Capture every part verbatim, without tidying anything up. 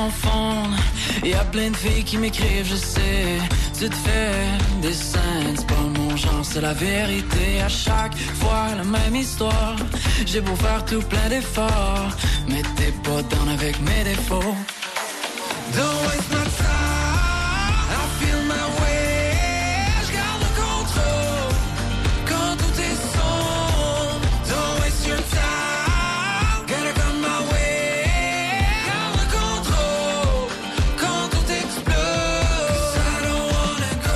phone. Y'a plein de filles qui m'écrivent, je sais. Tu te fais des scènes, c'est pas mon genre, c'est la vérité. À chaque fois la même histoire. J'ai beau faire tout plein d'efforts, mais t'es pas down avec mes défauts. Don't waste my time, I feel my way. J'garde le contrôle quand tout est sombre. Don't waste your time, gotta come my way. Garde le contrôle quand tout explose. 'Cause I don't wanna go.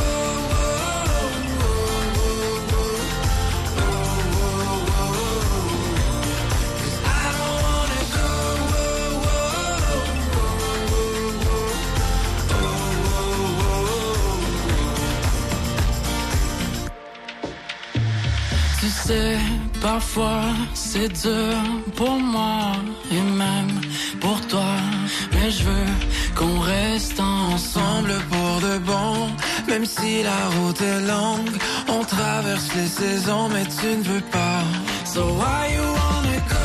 Cause I don't wanna go. Tu sais, parfois c'est dur pour moi et même pour toi. Mais je veux qu'on reste ensemble pour de bon. Même si la route est longue, on traverse les saisons, mais tu ne veux pas. So why you wanna go?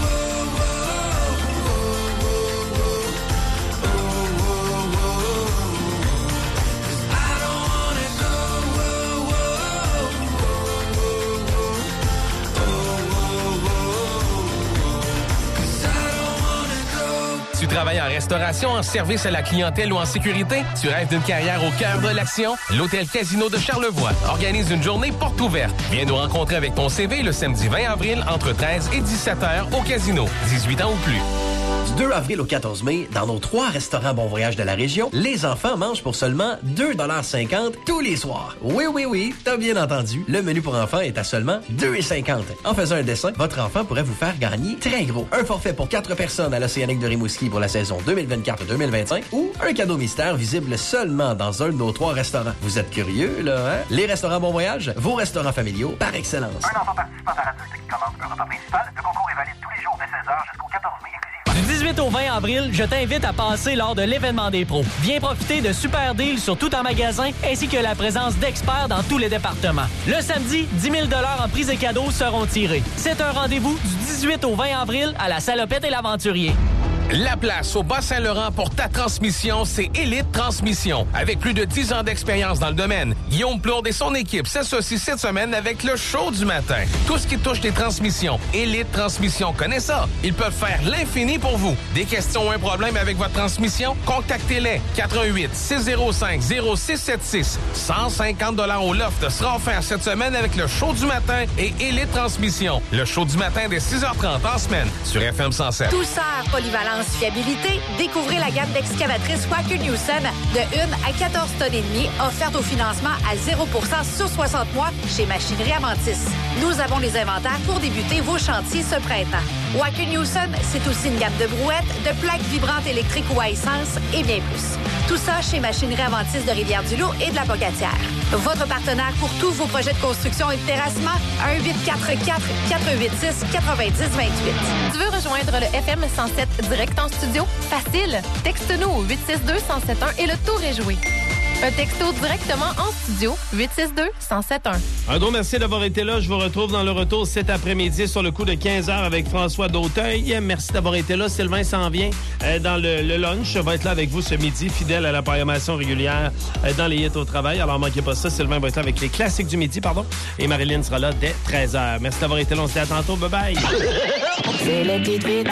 Tu travailles en restauration, en service à la clientèle ou en sécurité? Tu rêves d'une carrière au cœur de l'action? L'Hôtel Casino de Charlevoix organise une journée porte ouverte. Viens nous rencontrer avec ton C V le samedi vingt avril entre treize et dix-sept heures au Casino. dix-huit ans ou plus. Du deux avril au quatorze mai, dans nos trois restaurants Bon Voyage de la région, les enfants mangent pour seulement deux dollars cinquante tous les soirs. Oui, oui, oui, t'as bien entendu. Le menu pour enfants est à seulement deux dollars cinquante. En faisant un dessin, votre enfant pourrait vous faire gagner très gros. Un forfait pour quatre personnes à l'Océanique de Rimouski pour la saison deux mille vingt-quatre deux mille vingt-cinq ou un cadeau mystère visible seulement dans un de nos trois restaurants. Vous êtes curieux, là, hein? Les restaurants Bon Voyage, vos restaurants familiaux par excellence. Un enfant participant à l'adulte qui commande un repas principal, le concours est valide tous les jours dès seize heures jusqu'au quatorze mai. Du dix-huit au vingt avril, je t'invite à passer lors de l'événement des pros. Viens profiter de super deals sur tout en magasin ainsi que la présence d'experts dans tous les départements. Le samedi, dix mille dollars en prix et cadeaux seront tirés. C'est un rendez-vous du dix-huit au vingt avril à la Salopette et l'Aventurier. La place au Bas-Saint-Laurent pour ta transmission, c'est Élite Transmission. Avec plus de dix ans d'expérience dans le domaine, Guillaume Plourde et son équipe s'associent cette semaine avec le show du matin. Tout ce qui touche les transmissions, Élite Transmission connaît ça. Ils peuvent faire l'infini pour vous. Des questions ou un problème avec votre transmission? Contactez-les. quatre un huit, six zéro cinq, zéro six sept six. cent cinquante dollars au loft sera offert cette semaine avec le show du matin et Élite Transmission. Le show du matin dès six heures trente en semaine sur F M cent sept. Douceur, polyvalence, fiabilité, découvrez la gamme d'excavatrices Wacker Newson de un à quatorze tonnes et demie, offerte au financement à zéro pour cent sur soixante mois chez Machinerie Aventis. Nous avons les inventaires pour débuter vos chantiers ce printemps. Wacker Newson, c'est aussi une gamme de brouettes, de plaques vibrantes électriques ou à essence et bien plus. Tout ça chez Machinerie Aventis de Rivière-du-Loup et de la Pocatière. Votre partenaire pour tous vos projets de construction et de terrassement, un huit quatre quatre, quatre huit six, neuf zéro deux huit. Tu veux rejoindre le F M cent sept direct en studio? Facile! Texte-nous au huit six deux, un zéro sept un et le tour est joué. Un texto directement en studio, huit six deux, un zéro sept un. Un gros merci d'avoir été là. Je vous retrouve dans le retour cet après-midi sur le coup de quinze heures avec François Dauteuil. Merci d'avoir été là. Sylvain s'en vient euh, dans le, le lunch. Je vais être là avec vous ce midi, fidèle à la programmation régulière euh, dans les hits au travail. Alors, manquez pas ça. Sylvain va être là avec les classiques du midi, pardon. Et Marilyn sera là dès treize heures. Merci d'avoir été là. On se dit à tantôt. Bye-bye. C'est les petites vites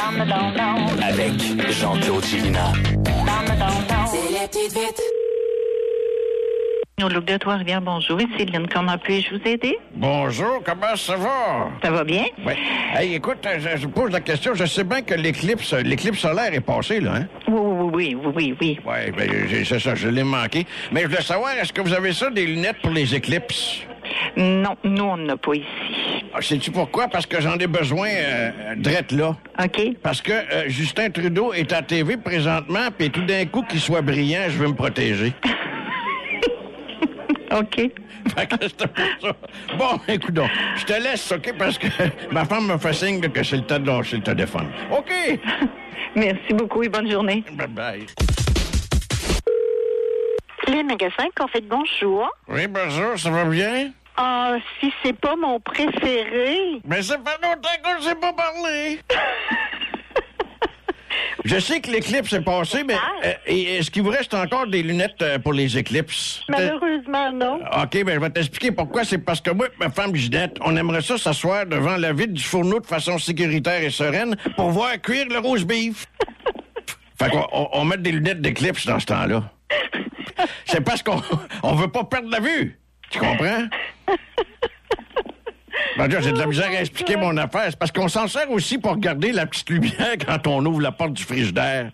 avec Jean-Claude Chilina. C'est les petites vites. Au Look de Trois-Rivières, bonjour. Ici Lynn. Comment puis-je vous aider? Bonjour, comment ça va? Ça va bien? Oui. Hey, écoute, je, je pose la question. Je sais bien que l'éclipse l'éclipse solaire est passée, là, hein? Oui, oui, oui, oui, oui. Oui, bien, c'est ça, je l'ai manqué. Mais je voulais savoir, est-ce que vous avez ça, des lunettes pour les éclipses? Non, nous, on n'en a pas ici. Ah, sais-tu pourquoi? Parce que j'en ai besoin euh, drette là. OK. Parce que euh, Justin Trudeau est à T V présentement, puis tout d'un coup, qu'il soit brillant, je veux me protéger. OK. Fait que c'était pour ça. Bon, écoute donc, je te laisse, OK, parce que ma femme me fait signe que c'est le temps de lâcher le téléphone. OK! Merci beaucoup et bonne journée. Bye-bye. Les magasins qu'on fait bonjour. Oui, bonjour, ça va bien? Ah, si c'est pas mon préféré. Mais ça fait longtemps qu'on ne s'est pas parlé. Je sais que l'éclipse est passé, mais euh, est-ce qu'il vous reste encore des lunettes euh, pour les éclipses? Malheureusement, non. OK, ben je vais t'expliquer pourquoi. C'est parce que moi et ma femme Ginette, on aimerait ça s'asseoir devant la vitre du fourneau de façon sécuritaire et sereine pour voir cuire le rose beef. Fait qu'on on, on met des lunettes d'éclipse dans ce temps-là. C'est parce qu'on on veut pas perdre la vue. Tu comprends? Ben, j'ai de la misère à expliquer mon affaire. C'est parce qu'on s'en sert aussi pour regarder la petite lumière quand on ouvre la porte du frigidaire.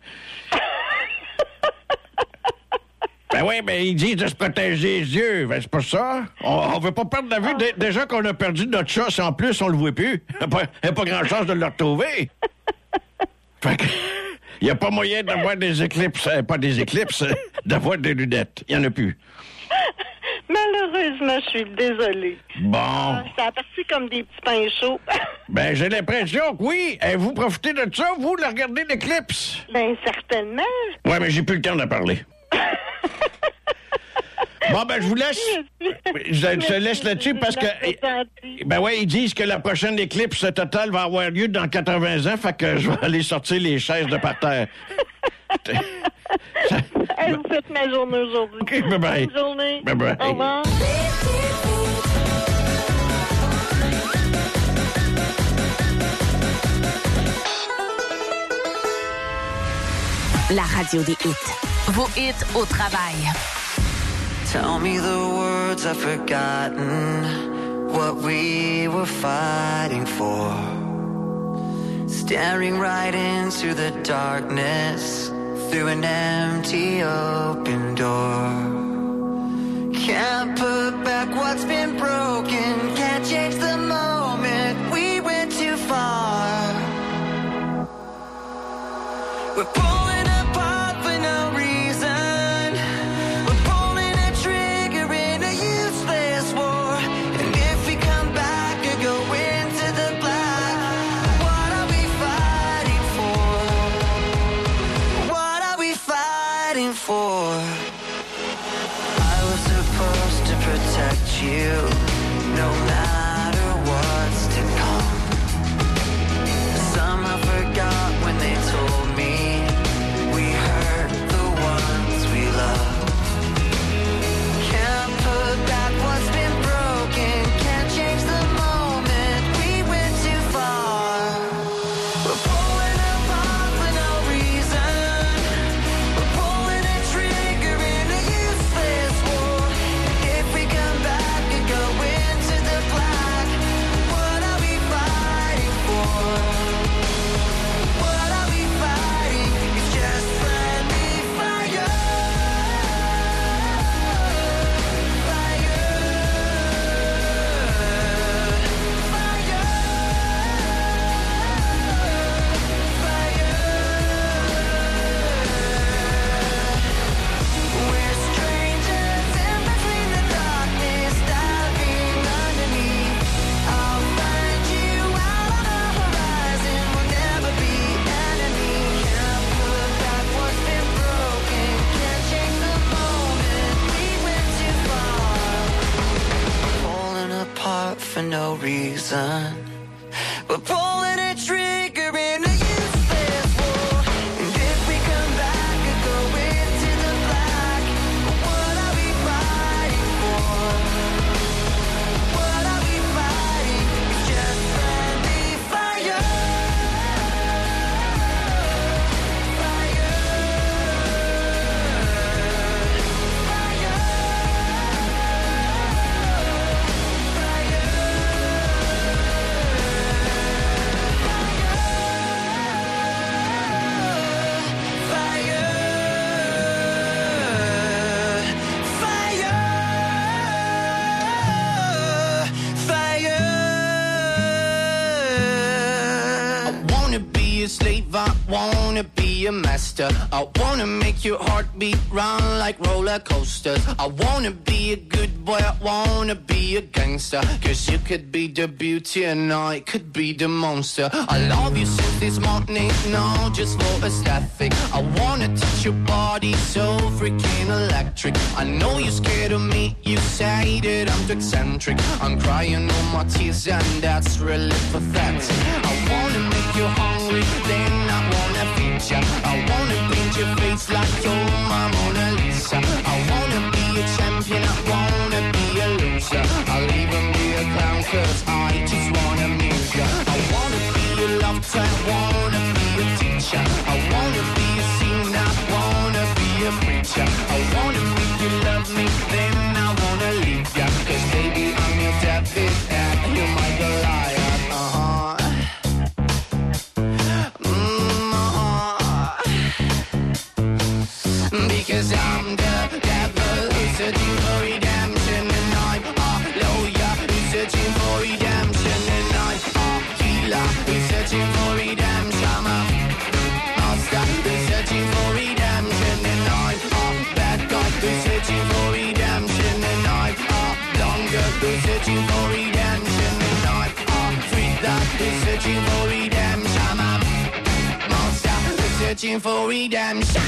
Ben oui, ben ils disent de se protéger les yeux. Ben c'est pas ça. On, on veut pas perdre la vue. Dé- déjà qu'on a perdu notre chat, si en plus on le voit plus. Il n'y a pas, y a pas grand chance de le retrouver. Fait que, il n'y a pas moyen d'avoir des éclipses, euh, pas des éclipses, euh, d'avoir des lunettes. Il n'y en a plus. Malheureusement, je suis désolée. Bon. Ah, ça a parti comme des petits pains chauds. Ben, j'ai l'impression que oui. Et vous profitez de ça, vous, de regarder l'éclipse? Ben, certainement. Ouais, mais j'ai plus le temps de parler. Bon, ben, je vous laisse. Je te laisse là-dessus parce que. Ben, ouais, ils disent que la prochaine éclipse totale va avoir lieu dans quatre-vingts ans, fait que je vais aller sortir les chaises de par terre. Hey, vous faites ma journée aujourd'hui. OK, bye-bye. Bonne journée. Bye-bye. Au revoir. La radio des hits. Vos hits au travail. Tell me the words I've forgotten, what we were fighting for. Staring right into the darkness, through an empty open door. Can't put back what's been broken, can't change the moment we went too far. We're pulling apart for no reason. We're pulling a trigger in a useless war. And if we come back or go into the black, what are we fighting for? What are we fighting for? I was supposed to protect you, no matter what's to come. Somehow forgot when they told me we hurt the ones we love. Can't put back what's been broken, can't change the moment we went too far. We're pulling apart for no reason. We're pulling a trigger in a useless war. If we come back and go into the black, what are we fighting for? What are we fighting? It's just friendly fire. We're strangers in between the darkness, diving underneath. I'll find you out on the horizon. We'll never be enemies. Can't put back what's been broken. Can't change the moment we went too far. Falling apart for no reason. We're pulling a trigger in a useless war. And if we come back and go into the black, what are we fighting for? What are we fighting? It's just friendly fire. I wanna be a slave, I wanna be a master. I wanna make your heartbeat run like roller coasters. I wanna be a good boy, I wanna be a gangster. Cause you could be the beauty and I could be the monster. I love you since this morning, no, just for aesthetic. I wanna touch Cause your body's so freaking electric. I know you're scared of me, you say that I'm too eccentric. I'm crying all my tears and that's really pathetic. I wanna make you hungry, then I wanna feed ya. I wanna paint your face like you're my Mona Lisa. I wanna be a champion, I wanna be a loser. I'll even be a clown cause I just wanna amuse ya. I wanna be a love child, wanna be a teacher. I wanna be a singer, I wanna be a preacher. I wanna make you love me, then I wanna leave ya. Cause baby I'm your David and you're my Goliath. Uh-huh. Mm, uh-huh. Because I'm the devil who's searching for redemption. And I'm a lawyer who's searching for redemption. And I'm a healer who's searching for redemption. I'm a master who's searching for redemption. And I'm a bad guy who's searching for redemption. And I'm a blonde girl who's searching for redemption. And I'm a freak that who's searching for redemption. I'm a monster who's searching for redemption.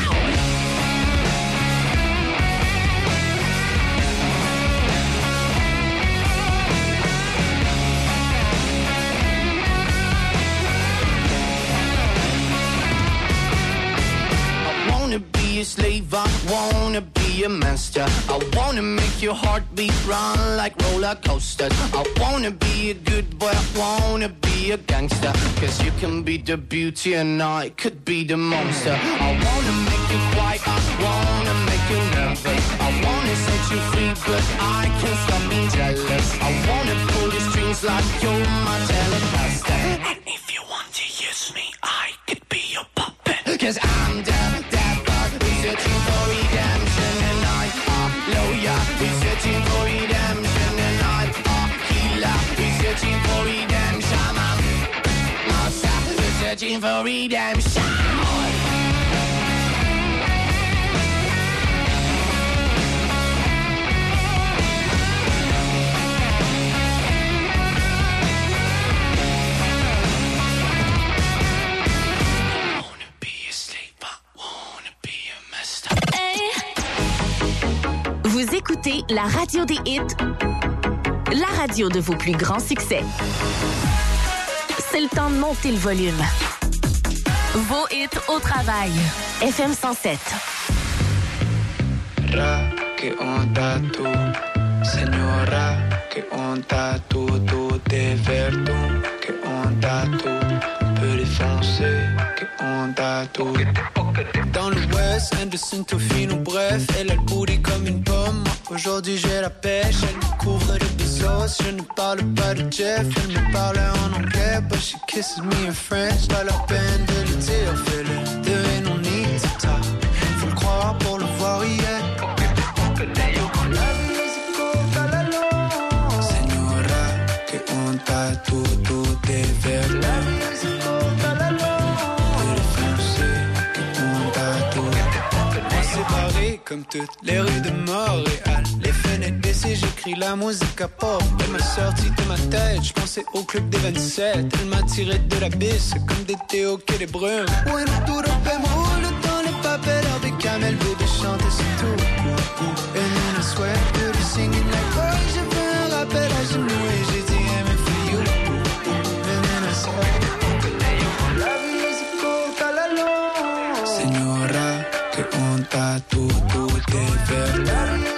I wanna be a slave, I wanna be a master. I wanna make your heartbeat run like roller coasters. I wanna be a good boy, I wanna be a gangster. Cause you can be the beauty and I could be the monster. I wanna make you quiet, I wanna make you nervous. I wanna set you free but I can't stop being jealous. I wanna pull your strings like you're my telecaster. And if you want to use me, I could be your puppet. Cause I'm the searching for redemption and I'm a lawyer who's searching for redemption and I'm a healer who's searching for redemption. I'm a master who's searching for redemption. Vous écoutez la radio des hits, la radio de vos plus grands succès. C'est le temps de monter le volume. Vos hits au travail. F M cent sept. Ra, que onda tú, señora, que onda tú, tú de verdun, que onda tú, peu les français, que onda tú. Dans le West, Anderson, Tofino, bref, elle a le booty comme une pomme. Moi, aujourd'hui j'ai la pêche, elle me couvre de Bezos. Je ne parle pas de Jeff, elle me parle en anglais, but she kisses me in French. Pas la peine de le dire, fais-le, there ain't no need to talk. Faut le croire pour le voir, yeah. Señora, que onda tú, tú de verdad. Comme toutes les rues de Montréal, les fenêtres baissées, j'écris la musique à pop. Elle m'a sorti de ma tête, je pensais au club des vingt-sept. Elle m'a tiré de la bise, comme des Théo qui des brumes. Bueno, duro, me roule dans les papels, avec Camel, bébé chante, c'est tout. And then I swear to the singing like, oh, j'ai fait un rappel à genoux et j'ai dit, I'm in for you. And then I said, la vie c'est courte à la longue. Señora, que onda tú, tú de verdad.